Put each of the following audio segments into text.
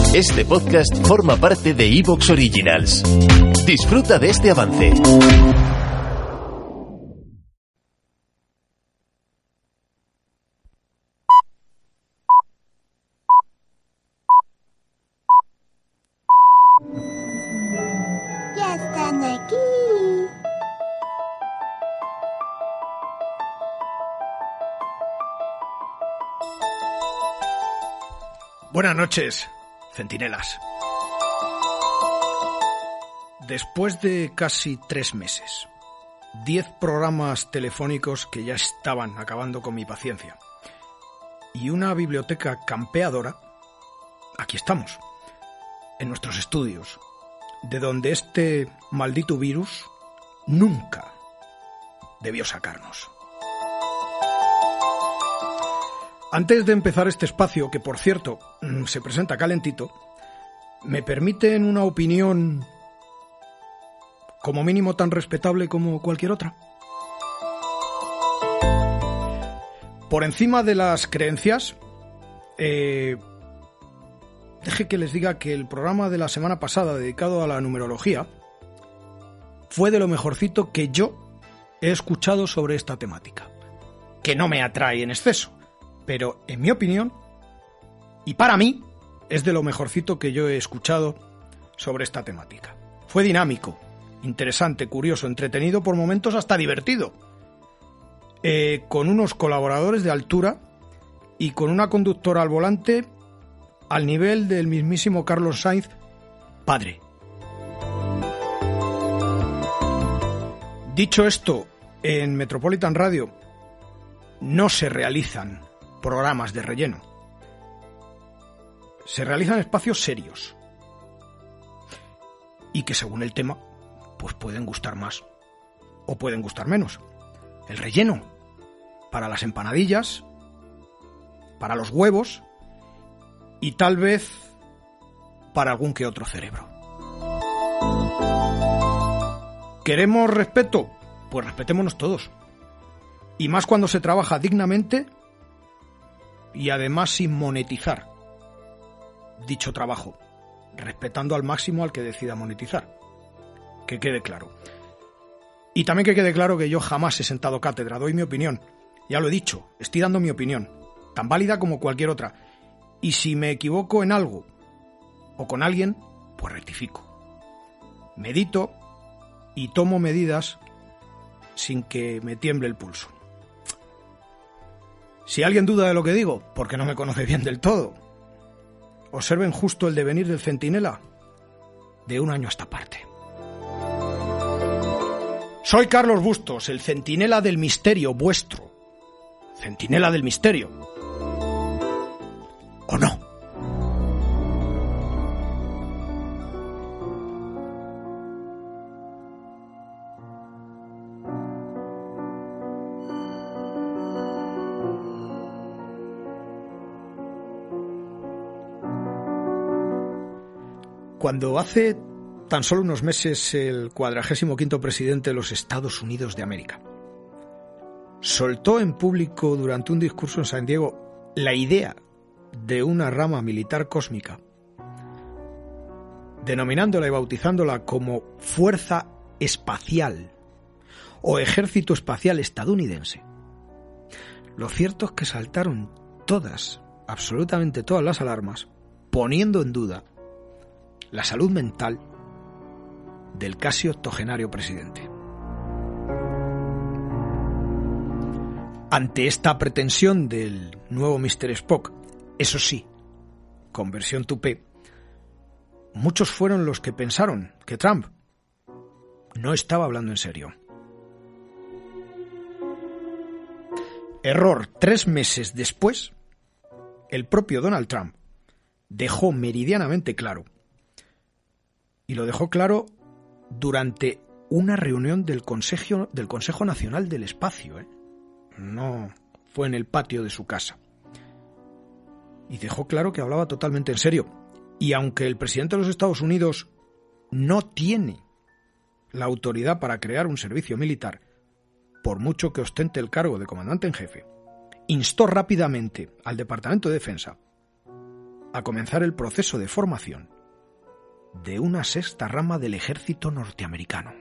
Este podcast forma parte de Evox Originals. Disfruta de este avance. Ya están aquí. Buenas noches, centinelas. Después de casi 3 meses, 10 programas telefónicos que ya estaban acabando con mi paciencia y una biblioteca campeadora, aquí estamos, en nuestros estudios, de donde este maldito virus nunca debió sacarnos. Antes de empezar este espacio, que por cierto se presenta calentito, ¿me permiten una opinión como mínimo tan respetable como cualquier otra? Por encima de las creencias, deje que les diga que el programa de la semana pasada dedicado a la numerología fue de lo mejorcito que yo he escuchado sobre esta temática, que no me atrae en exceso, pero en mi opinión, y para mí, es de lo mejorcito que yo he escuchado sobre esta temática. Fue dinámico, interesante, curioso, entretenido, por momentos hasta divertido, con unos colaboradores de altura y con una conductora al volante al nivel del mismísimo Carlos Sainz, padre. Dicho esto, en Metropolitan Radio no se realizan programas de relleno. Se realizan espacios serios y que según el tema pues pueden gustar más o pueden gustar menos. El relleno para las empanadillas, para los huevos y tal vez para algún que otro cerebro. ¿Queremos respeto? Pues respetémonos todos. Y más cuando se trabaja dignamente y además sin monetizar dicho trabajo, respetando al máximo al que decida monetizar. Que quede claro. Y también que quede claro que yo jamás he sentado cátedra, doy mi opinión. Ya lo he dicho, estoy dando mi opinión, tan válida como cualquier otra. Y si me equivoco en algo o con alguien, pues rectifico. Medito y tomo medidas sin que me tiemble el pulso. Si alguien duda de lo que digo, porque no me conoce bien del todo, observen justo el devenir del centinela de un año a esta parte. Soy Carlos Bustos, el centinela del misterio vuestro. Centinela del misterio. ¿O no? Cuando hace tan solo unos meses el 45º presidente de los Estados Unidos de América soltó en público durante un discurso en San Diego la idea de una rama militar cósmica, denominándola y bautizándola como Fuerza Espacial o Ejército Espacial Estadounidense, lo cierto es que saltaron todas, absolutamente todas las alarmas, poniendo en duda la salud mental del casi octogenario presidente. Ante esta pretensión del nuevo Mr. Spock, eso sí, con versión tupé, muchos fueron los que pensaron que Trump no estaba hablando en serio. Error. 3 meses después, el propio Donald Trump dejó meridianamente claro, y lo dejó claro durante una reunión del Consejo Nacional del Espacio, No fue en el patio de su casa. Y dejó claro que hablaba totalmente en serio. Y aunque el presidente de los Estados Unidos no tiene la autoridad para crear un servicio militar, por mucho que ostente el cargo de comandante en jefe, instó rápidamente al Departamento de Defensa a comenzar el proceso de formación de una sexta rama del ejército norteamericano.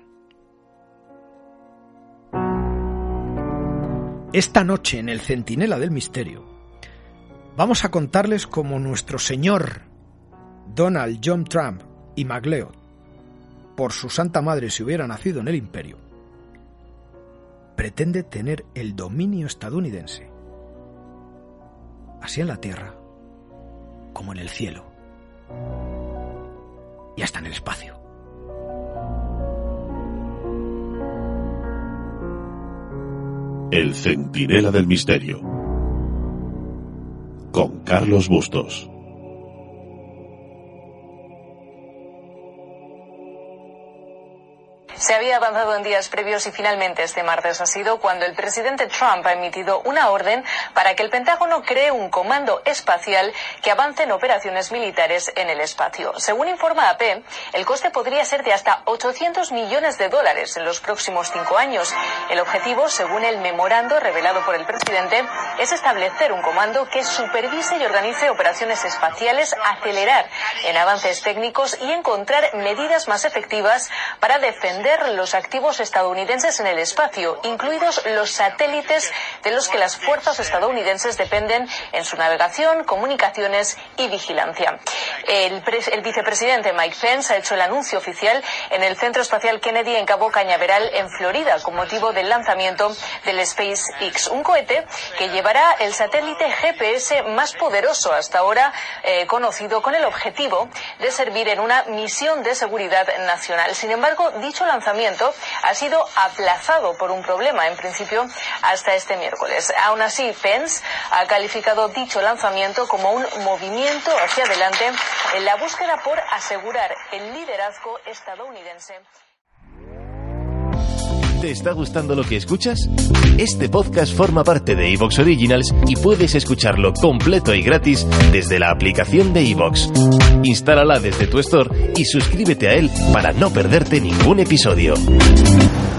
Esta noche en el Centinela del Misterio vamos a contarles cómo nuestro señor Donald John Trump y MacLeod, por su santa madre si hubiera nacido en el imperio, pretende tener el dominio estadounidense, así en la tierra como en el cielo y hasta en el espacio. El Centinela del Misterio, con Carlos Bustos. Se había avanzado en días previos y finalmente este martes ha sido cuando el presidente Trump ha emitido una orden para que el Pentágono cree un comando espacial que avance en operaciones militares en el espacio. Según informa AP, el coste podría ser de hasta $800 millones en los próximos 5 años. El objetivo, según el memorando revelado por el presidente, es establecer un comando que supervise y organice operaciones espaciales, acelerar en avances técnicos y encontrar medidas más efectivas para defender los activos estadounidenses en el espacio, incluidos los satélites de los que las fuerzas estadounidenses dependen en su navegación, comunicaciones y vigilancia. El vicepresidente Mike Pence ha hecho el anuncio oficial en el Centro Espacial Kennedy en Cabo Cañaveral, en Florida, con motivo del lanzamiento del SpaceX, un cohete que llevará el satélite GPS más poderoso hasta ahora conocido, con el objetivo de servir en una misión de seguridad nacional. Sin embargo, dicho lanzamiento ha sido aplazado por un problema, en principio hasta este miércoles. Aún así, Pence ha calificado dicho lanzamiento como un movimiento hacia adelante en la búsqueda por asegurar el liderazgo estadounidense. ¿Te está gustando lo que escuchas? Este podcast forma parte de iVoox Originals y puedes escucharlo completo y gratis desde la aplicación de iVoox. Instálala desde tu store y suscríbete a él para no perderte ningún episodio.